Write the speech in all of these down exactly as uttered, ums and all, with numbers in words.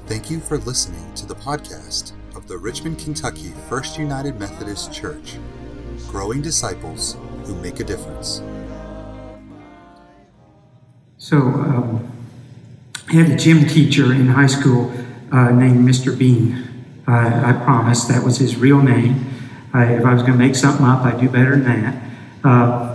Thank you for listening to the podcast of the Richmond, Kentucky First United Methodist Church, growing disciples who make a difference. So, um, I had a gym teacher in high school uh, named Mister Bean. Uh, I promised that was his real name. Uh, if I was going to make something up, I'd do better than that. Uh,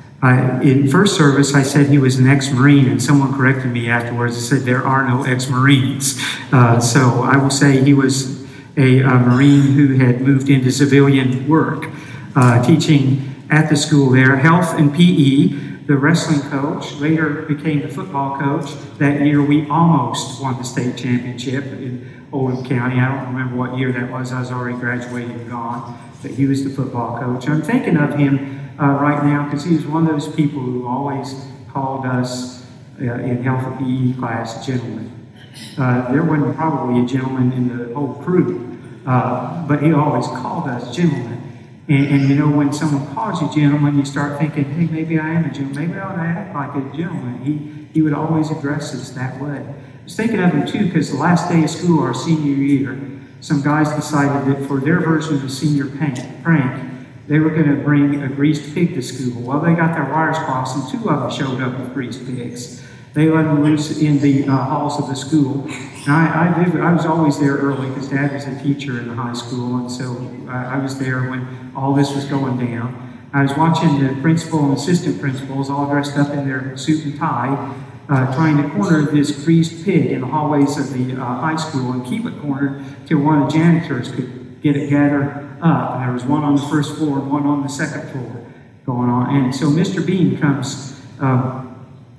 I, in first service, I said he was an ex-Marine, and someone corrected me afterwards and said there are no ex-Marines. Uh, so I will say he was a, a Marine who had moved into civilian work, uh, teaching at the school there, health and P E, the wrestling coach, later became the football coach. That year we almost won the state championship in Oldham County. I don't remember what year that was. I was already graduated and gone, but he was the football coach. I'm thinking of him Uh, right now, because he was one of those people who always called us uh, in health and P E class gentlemen. Uh, there wasn't probably a gentleman in the whole crew, uh, but he always called us gentlemen. And, and you know, when someone calls you gentleman, you start thinking, hey, maybe I am a gentleman. Maybe I ought to act like a gentleman. He he would always address us that way. I was thinking of him too, because the last day of school, our senior year, some guys decided that for their version of the senior prank, they were going to bring a greased pig to school. Well, they got their wires crossed, and two of them showed up with greased pigs. They let them loose in the uh, halls of the school. And I, I, did, I was always there early because Dad was a teacher in the high school, and so I, I was there when all this was going down. I was watching the principal and assistant principals all dressed up in their suit and tie, uh, trying to corner this greased pig in the hallways of the uh, high school and keep it cornered till one of the janitors could get it gathered up. And there was one on the first floor and one on the second floor going on. And so Mister Bean comes um,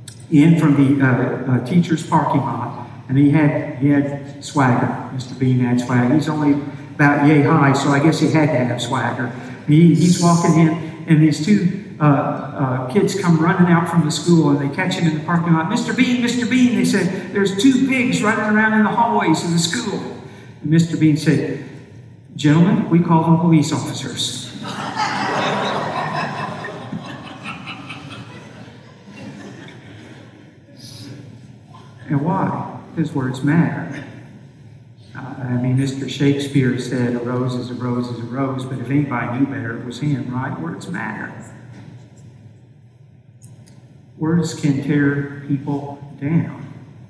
in from the uh, uh, teacher's parking lot, and he had he had swagger. Mister Bean had swagger. He's only about yay high, so I guess he had to have swagger. He, he's walking in, and these two uh, uh, kids come running out from the school, and they catch him in the parking lot. Mister Bean, Mister Bean, they said, there's two pigs running around in the hallways of the school. And Mister Bean said, gentlemen, we call them police officers. And why? Because words matter. Uh, I mean, Mister Shakespeare said, a rose is a rose is a rose, but if anybody knew better, it was him, right? Words matter. Words can tear people down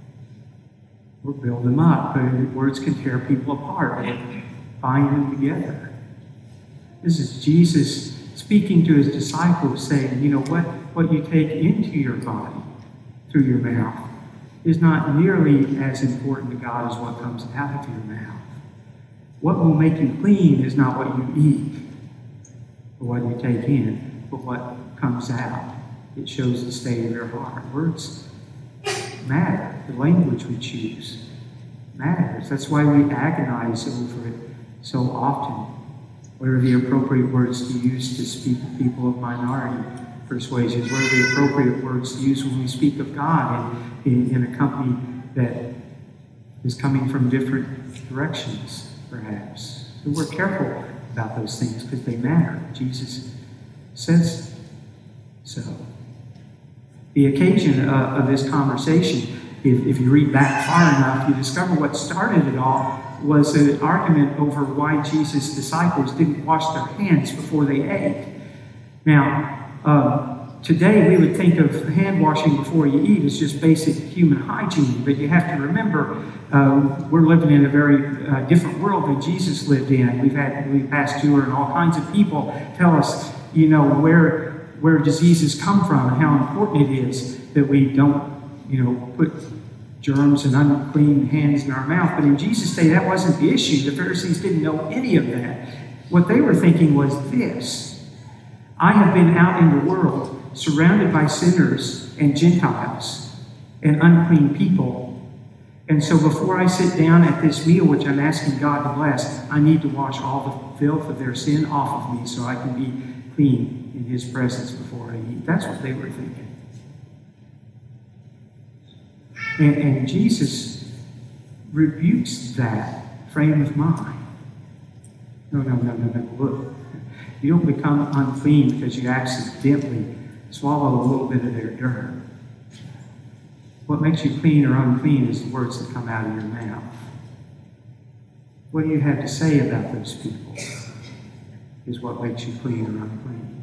or build them up, but words can tear people apart. Bind them together. This is Jesus speaking to his disciples, saying, you know, what, what you take into your body through your mouth is not nearly as important to God as what comes out of your mouth. What will make you clean is not what you eat or what you take in, but what comes out. It shows the state of your heart. Words matter. The language we choose matters. That's why we agonize over it so often. What are the appropriate words to use to speak to people of minority persuasions? What are the appropriate words to use when we speak of God in, in, in a company that is coming from different directions, perhaps? So we're careful about those things because they matter. Jesus says so. The occasion uh, of this conversation, if, if you read back far enough, you discover what started it all was an argument over why Jesus' disciples didn't wash their hands before they ate. Now, um, today we would think of hand washing before you eat as just basic human hygiene, but you have to remember uh, we're living in a very uh, different world than Jesus lived in. We've had we've passed through, and all kinds of people tell us, you know, where where diseases come from and how important it is that we don't, you know, put germs and unclean hands in our mouth. But in Jesus' day, that wasn't the issue. The Pharisees didn't know any of that. What they were thinking was this: I have been out in the world surrounded by sinners and Gentiles and unclean people. And so before I sit down at this meal, which I'm asking God to bless, I need to wash all the filth of their sin off of me so I can be clean in his presence before I eat. That's what they were thinking. And, and Jesus rebukes that frame of mind. No, no, no, no, no. Look, you don't become unclean because you accidentally swallow a little bit of their dirt. What makes you clean or unclean is the words that come out of your mouth. What do you have to say about those people? Is what makes you clean or unclean.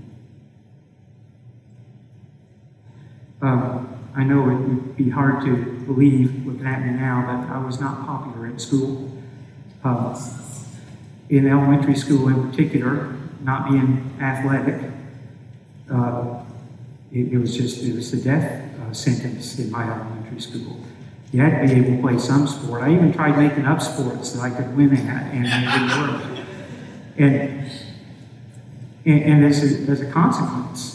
Um, I know it would be hard to believe looking at me now, but I was not popular at school. Uh, in elementary school in particular, not being athletic, uh, it, it was just, it was the death uh, sentence in my elementary school. You had to be able to play some sport. I even tried making up sports that I could win at, and it didn't work. And, and, and as, a, as a consequence,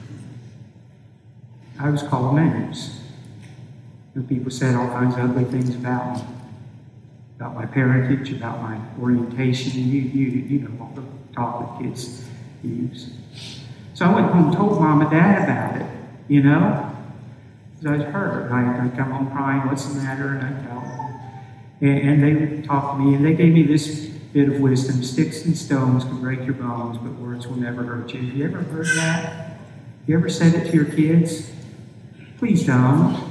I was called names. And people said all kinds of ugly things about me, about my parentage, about my orientation. You, you, you know all the talk that kids use. So I went home and told Mom and Dad about it, you know, because I was hurt. I, I come home crying, what's the matter? And I tell them. And, and they would talk to me, and they gave me this bit of wisdom: sticks and stones can break your bones, but words will never hurt you. Have you ever heard that? You ever said it to your kids? Please don't.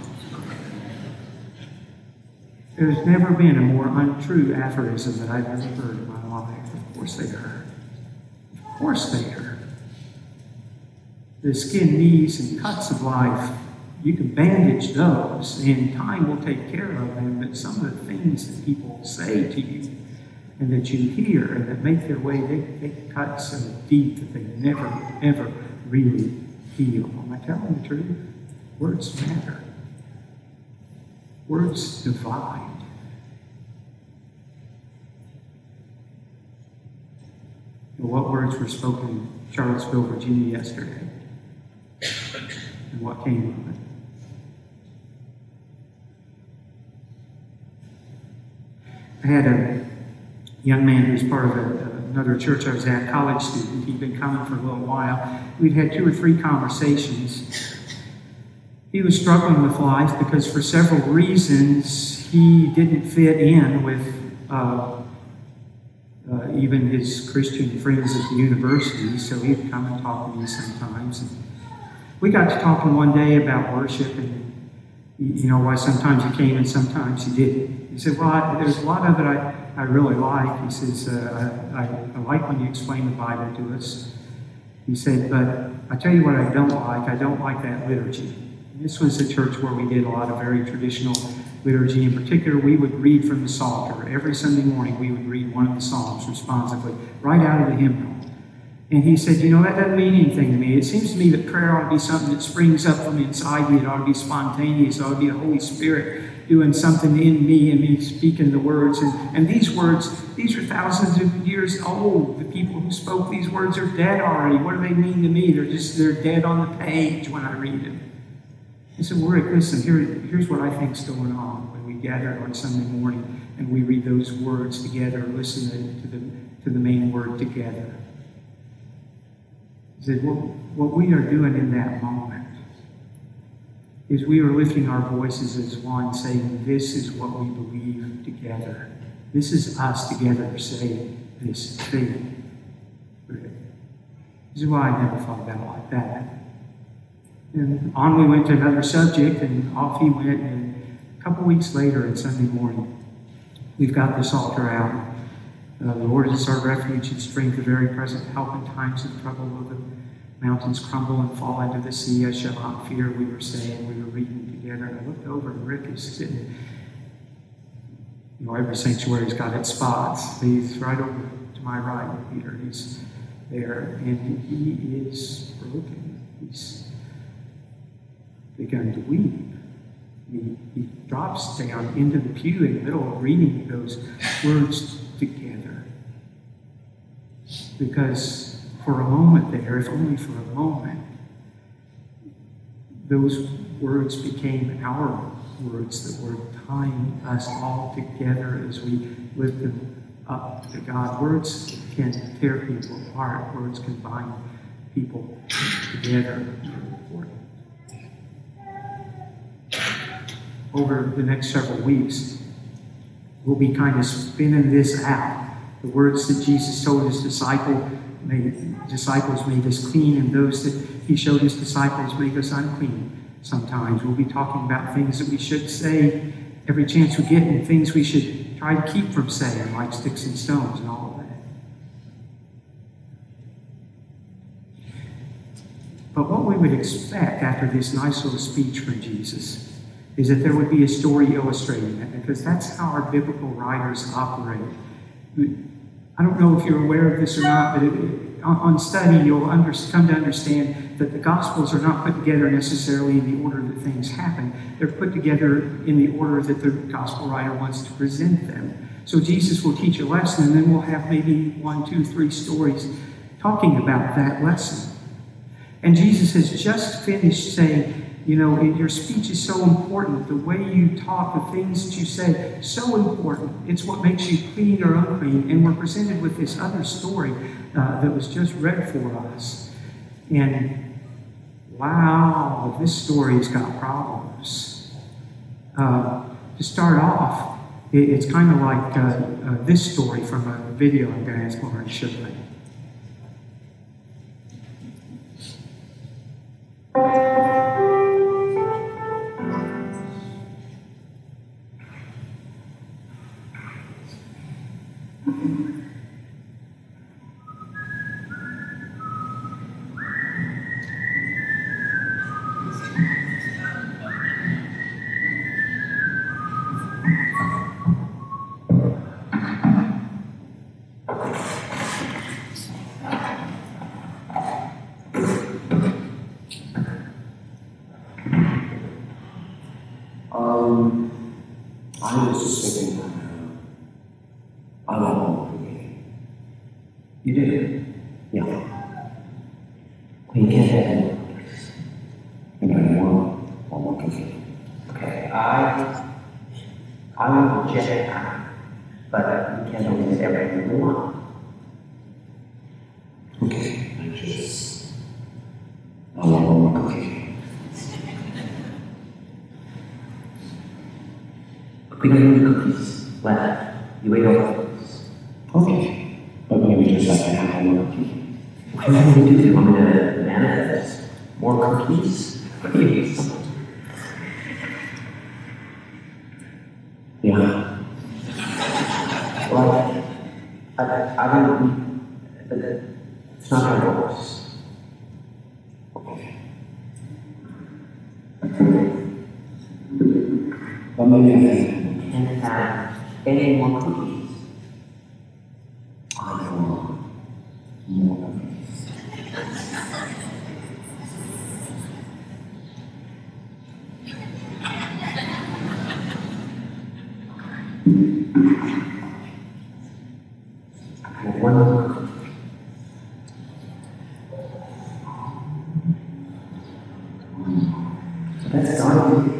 There's never been a more untrue aphorism that I've ever heard in my life. Of course they hurt. Of course they hurt. The skin, knees, and cuts of life, you can bandage those, and time will take care of them, but some of the things that people say to you and that you hear and that make their way, they, they cut so deep that they never, ever really heal. Am I telling the truth? Words matter. Words divide. You know, what words were spoken in Charlottesville, Virginia yesterday? And what came of it? I had a young man who was part of a, another church I was at, a college student. He'd been coming for a little while. We'd had two or three conversations. He was struggling with life because for several reasons he didn't fit in with uh, uh, even his Christian friends at the university, so he'd come and talk to me sometimes. And we got to talking one day about worship, and you know why sometimes he came and sometimes he didn't. He said, well, I, there's a lot of it I, I really like. He says, uh, I, I, I like when you explain the Bible to us. He said, but I tell you what I don't like, I don't like that liturgy. This was a church where we did a lot of very traditional liturgy. In particular, we would read from the Psalter. Every Sunday morning, we would read one of the Psalms responsively, right out of the hymnal. And he said, you know, that doesn't mean anything to me. It seems to me that prayer ought to be something that springs up from inside me. It ought to be spontaneous. It ought to be the Holy Spirit doing something in me and me speaking the words. And, and these words, these are thousands of years old. The people who spoke these words are dead already. What do they mean to me? They're just, they're dead on the page when I read them. He said, well, Rick, listen, here, here's what I think's going on when we gather on Sunday morning and we read those words together, listen to the, to the main word together. He said, well, what we are doing in that moment is we are lifting our voices as one, saying, this is what we believe together. This is us together saying this thing. This is why I never thought about it like that. And on we went to another subject, and off he went. And a couple weeks later, on Sunday morning, we've got this altar out. Uh, the Lord is our refuge and strength, a very present help in times of trouble. Though the mountains crumble and fall into the sea, I shall not fear, we were saying. We were reading together. And I looked over, and Rick is sitting. You know, every sanctuary's got its spots. He's right over to my right, Peter. He's there, and he is broken. He's begun to weep. He, he drops down into the pew in the middle of reading those words together. Because for a moment there, if only for a moment, those words became our words that were tying us all together as we lift them up to God. Words can tear people apart. Words can bind people together. Over the next several weeks, we'll be kind of spinning this out. The words that Jesus told his disciple, made, disciples made us clean, and those that he showed his disciples make us unclean. Sometimes we'll be talking about things that we should say every chance we get, and things we should try to keep from saying, like sticks and stones and all of that. But what we would expect after this nice little speech from Jesus is that there would be a story illustrating it, because that's how our biblical writers operate. I don't know if you're aware of this or not, but it, on study you'll under, come to understand that the Gospels are not put together necessarily in the order that things happen. They're put together in the order that the Gospel writer wants to present them. So Jesus will teach a lesson, and then we'll have maybe one, two, three stories talking about that lesson. And Jesus has just finished saying, you know, your speech is so important. The way you talk, the things that you say, so important. It's what makes you clean or unclean. And we're presented with this other story uh, that was just read for us. And wow, this story's got problems. Uh, to start off, it, it's kind of like uh, uh, this story from a video I'm going to ask Lauren to show me. You did? Yeah. You can't have any cookies. And I want one more cookie. Okay, I I will reject that. But you can't always have everything you want. Okay, I just I want one more cookie. We got any cookies left. You ate all the cookies. Okay. But maybe just like I have one more cookie. What do you want me to do? You want me to manifest more cookies? Please. Yeah. Well, I, I, I don't, it's not how it works. Okay. But maybe I can't have any more cookies. I want more cookies. I want one more cookie. So that's God.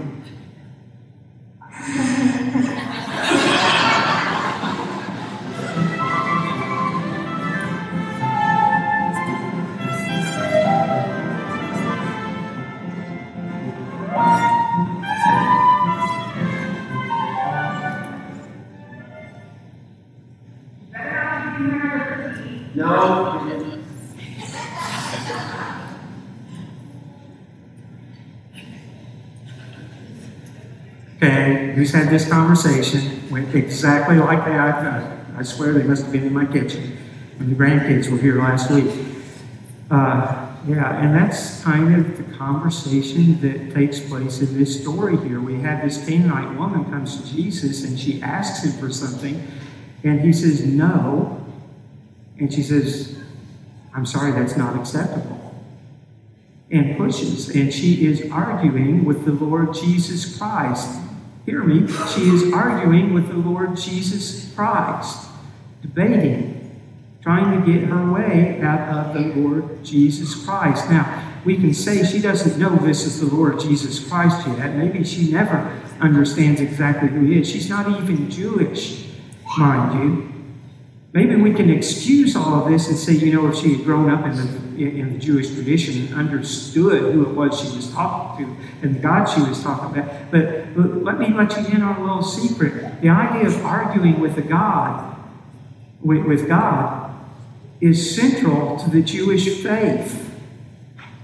Okay, who's had this conversation? Went exactly like they I've done. I swear they must have been in my kitchen when the grandkids were here last week. Uh, yeah, and that's kind of the conversation that takes place in this story here. We have this Canaanite woman comes to Jesus and she asks him for something, and he says no, and she says, I'm sorry, that's not acceptable. And pushes, and she is arguing with the Lord Jesus Christ. Hear me, she is arguing with the Lord Jesus Christ, debating, trying to get her way out of the Lord Jesus Christ. Now, we can say she doesn't know this is the Lord Jesus Christ yet. Maybe she never understands exactly who he is. She's not even Jewish, mind you. Maybe we can excuse all of this and say, you know, if she had grown up in the in the Jewish tradition and understood who it was she was talking to and the God she was talking about. But, but let me let you in on a little secret. The idea of arguing with a God, with, with God, is central to the Jewish faith.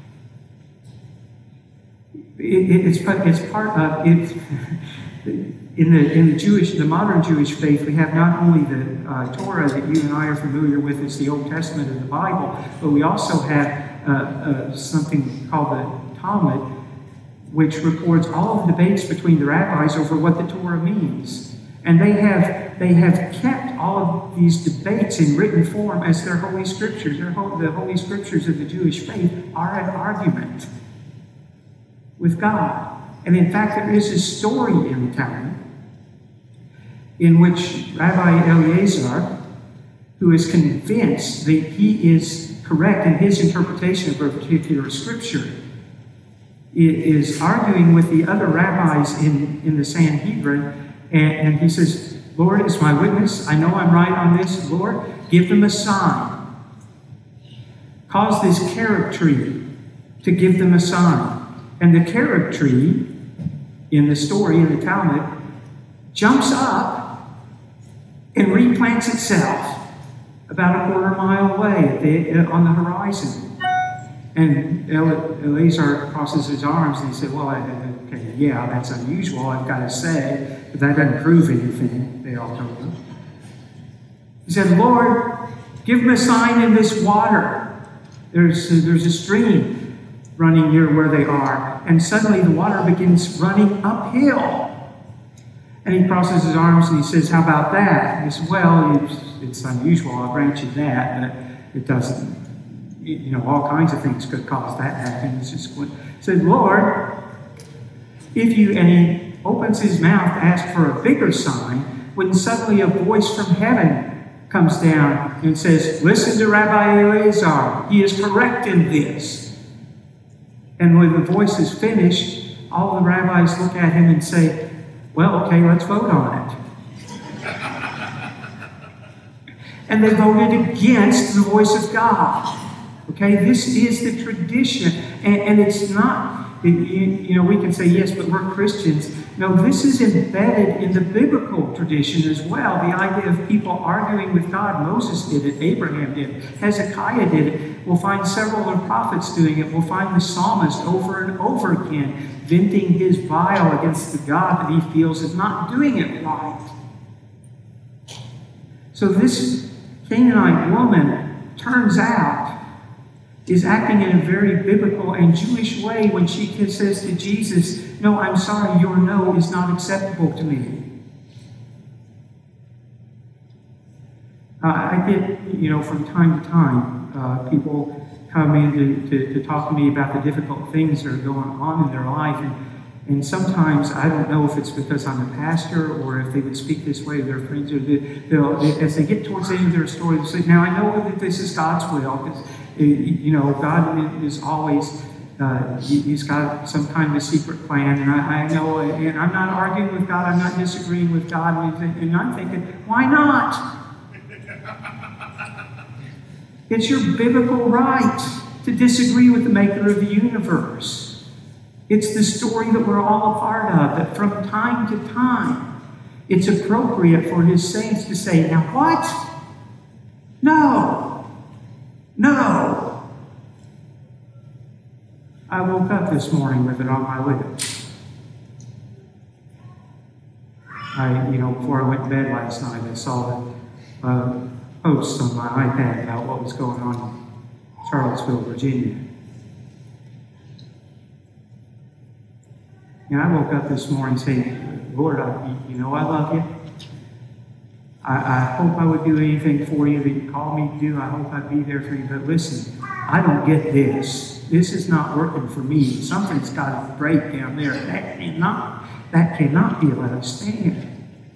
It, it, it's, it's part of it. in the in the Jewish, the modern Jewish faith, we have not only the uh, Torah that you and I are familiar with as the Old Testament of the Bible, but we also have uh, uh, something called the Talmud, which records all of the debates between the rabbis over what the Torah means. And they have they have kept all of these debates in written form as their holy scriptures. Their whole, the holy scriptures of the Jewish faith are an argument with God. And in fact, there is a story in the Talmud in which Rabbi Eliezer, who is convinced that he is correct in his interpretation of a particular scripture, is arguing with the other rabbis in, in the Sanhedrin, and, and he says, Lord is my witness, I know I'm right on this, Lord, give them a sign. Cause this carrot tree to give them a sign. And the carrot tree, in the story in the Talmud, jumps up and replants itself about a quarter mile away at the, on the horizon. And Eliezer crosses his arms and he said, well, I, okay, yeah, that's unusual, I've got to say, but that doesn't prove anything, they all told him. He said, Lord, give them a sign in this water. There's, there's a stream running near where they are. And suddenly the water begins running uphill. And he crosses his arms and he says, how about that? And he says, well, it's, it's unusual, I'll grant you that, but it doesn't. You know, all kinds of things could cause that to happen. It's just he said, Lord, if you, and he opens his mouth to ask for a bigger sign, when suddenly a voice from heaven comes down and says, listen to Rabbi Eliezer, he is correct in this. And when the voice is finished, all the rabbis look at him and say, well, okay, let's vote on it. And they voted against the voice of God. Okay, this is the tradition, and, and it's not, it, you, you know, we can say, yes, but we're Christians. No, this is embedded in the biblical tradition as well. The idea of people arguing with God. Moses did it, Abraham did it, Hezekiah did it. We'll find several of the prophets doing it. We'll find the psalmist over and over again venting his bile against the God that he feels is not doing it right. So this Canaanite woman turns out is acting in a very biblical and Jewish way when she says to Jesus, no, I'm sorry, your no is not acceptable to me. Uh, I get, you know, from time to time, uh, people come in to, to, to talk to me about the difficult things that are going on in their life. And, and sometimes I don't know if it's because I'm a pastor or if they would speak this way to their friends. Or they, they'll, as they get towards the end of their story, they'll say, now I know that this is God's will. Because, you know, God is always, uh, he's got some kind of a secret plan. And I, I know, and I'm not arguing with God. I'm not disagreeing with God. And I'm thinking, why not? It's your biblical right to disagree with the maker of the universe. It's the story that we're all a part of, that from time to time, it's appropriate for his saints to say, now what? No. No. I woke up this morning with it on my lips. I, you know, before I went to bed last night, I saw the uh, posts on my iPad about what was going on in Charlottesville, Virginia. And I woke up this morning saying, Lord, I, you know I love you. I, I hope I would do anything for you that you call me to do. I hope I'd be there for you. But listen, I don't get this. This is not working for me. Something's got to break down there. That cannot, that cannot be allowed to stand.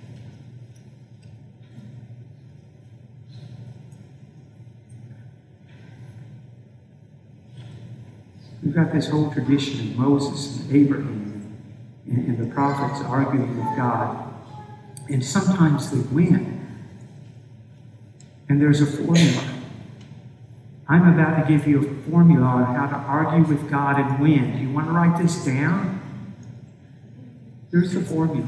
We've got this whole tradition of Moses and Abraham and, and the prophets arguing with God. And sometimes they win. And there's a formula. I'm about to give you a formula on how to argue with God and win. Do you want to write this down? Here's the formula.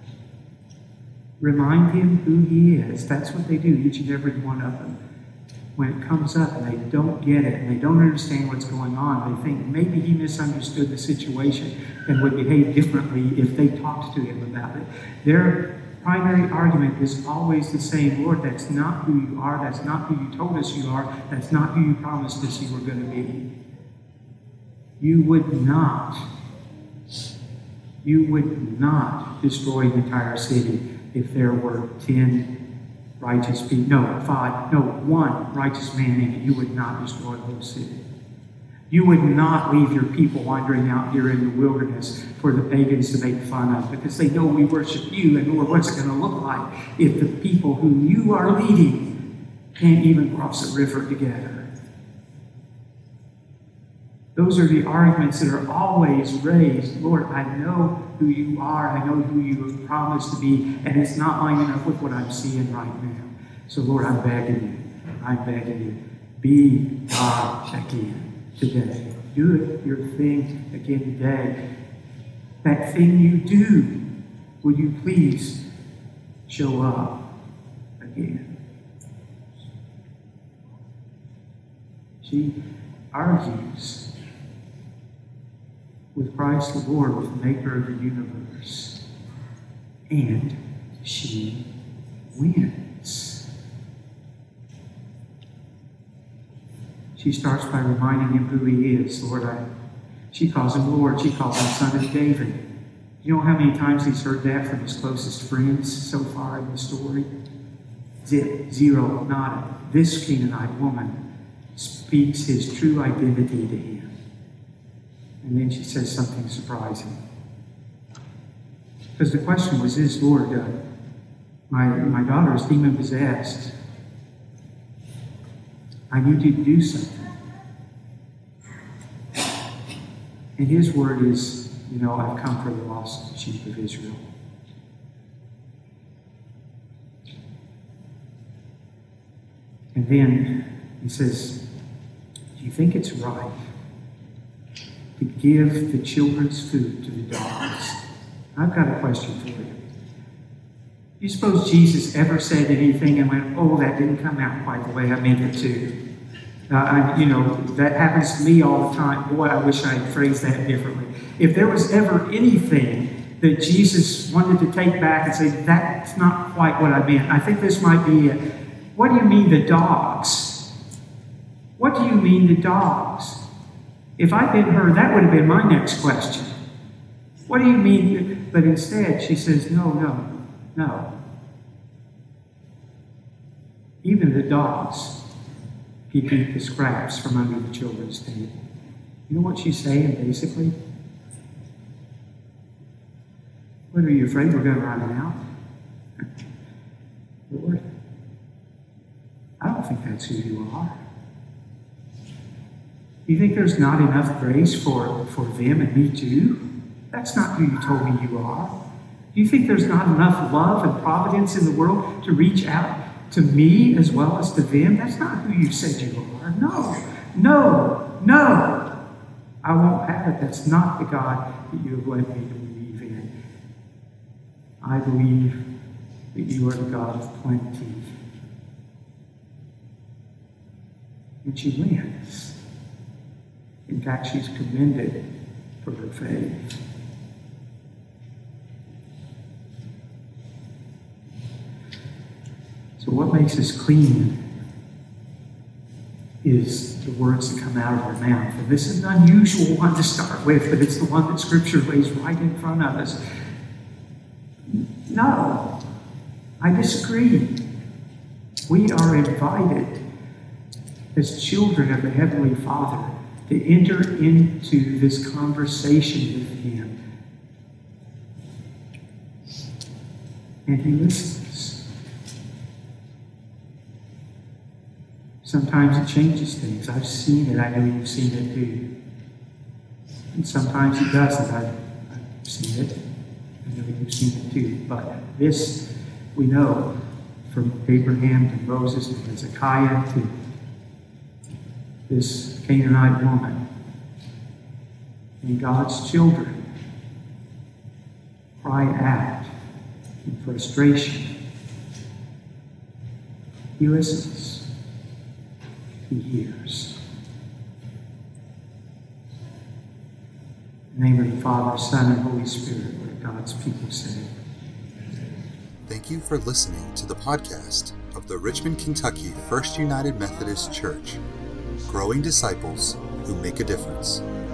Remind him who he is. That's what they do, each and every one of them. when it comes up and they don't get it and they don't understand what's going on, they think maybe he misunderstood the situation and would behave differently if they talked to him about it. Their primary argument is always the same: Lord, that's not who you are, that's not who you told us you are, that's not who you promised us you were going to be. You would not, you would not destroy an entire city if there were ten righteous people, no, five, no, one righteous man in it. You would not destroy the whole city. You would not leave your people wandering out here in the wilderness for the pagans to make fun of, because they know we worship you, and Lord, what's it going to look like if the people whom you are leading can't even cross a river together? Those are the arguments that are always raised. Lord, I know who you are. I know who you have promised to be, and it's not lining up with what I'm seeing right now. So, Lord, I'm begging you. I'm begging you. Be God again today. Do it, your thing again today. That thing you do, would you please show up again? She argues with Christ the Lord, with the maker of the universe. And she wins. She starts by reminding him who he is. Lord, I, she calls him Lord. She calls him Son of David. You know how many times he's heard that from his closest friends so far in the story? Zip, zero, nada. This Canaanite woman speaks his true identity to him. And then she says something surprising. Because the question was this: Lord, uh, my, my daughter is demon-possessed. I need you to do something. And his word is, you know, I've come for the lost sheep of Israel. And then he says, do you think it's right to give the children's food to the dogs? I've got a question for you. Do you suppose Jesus ever said anything and went, oh, that didn't come out quite the way I meant it to? Uh, I, you know, that happens to me all the time. Boy, I wish I had phrased that differently. If there was ever anything that Jesus wanted to take back and say, that's not quite what I meant, I think this might be it. What do you mean the dogs? What do you mean the dogs? If I'd been her, that would have been my next question. What do you mean? But instead, she says, no, no, no. Even the dogs can eat the scraps from under the children's table. You know what she's saying, basically? What, are you afraid we're going to run out? Lord, I don't think that's who you are. You think there's not enough grace for, for them and me too? That's not who you told me you are. Do you think there's not enough love and providence in the world to reach out to me as well as to them? That's not who you said you are. No, no, no. I won't have it. That's not the God that you have led me to believe in. I believe that you are the God of plenty. And she wins. In fact, she's commended for her faith. So what makes us clean is the words that come out of our mouth. And this is an unusual one to start with, but it's the one that Scripture lays right in front of us. No, I disagree. We are invited as children of the Heavenly Father to enter into this conversation with Him. And He listens. Sometimes it changes things. I've seen it. I know you've seen it too. And sometimes it doesn't. I've, I've seen it. I know you've seen it too. But this, we know, from Abraham to Moses to Hezekiah to this Canaanite woman, and God's children cry out in frustration. He listens. He hears. In the name of the Father, Son, and Holy Spirit, let God's people say. Thank you for listening to the podcast of the Richmond, Kentucky First United Methodist Church, growing disciples who make a difference.